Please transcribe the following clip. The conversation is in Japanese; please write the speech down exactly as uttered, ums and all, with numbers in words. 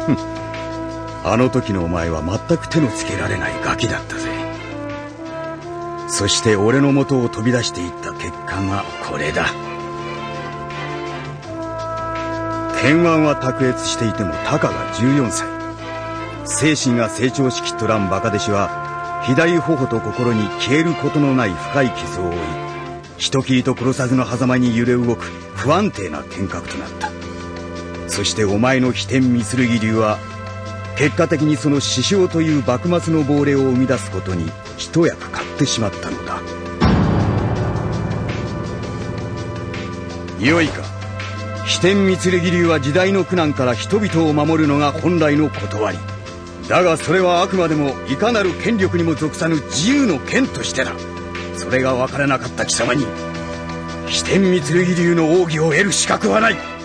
あの時のお前は全く手のつけられないガキだったぜ。そして俺の元を飛び出していった結果がこれだ。剣腕は卓越していてもたかがじゅうよんさい。精神が成長しきっとらんバカ弟子は左頬と心に消えることのない深い傷を負い、人斬りと殺さずの狭間に揺れ動く不安定な剣客となった。そしてお前の飛天御剣流は結果的にその獅子雄という幕末の亡霊を生み出すことに一役買ってしまったのだ。よいか。飛天御剣流は時代の苦難から人々を守るのが本来の断り。だがそれはあくまでもいかなる権力にも属さぬ自由の剣としてだ。それが分からなかった貴様に飛天御剣流の奥義を得る資格はない。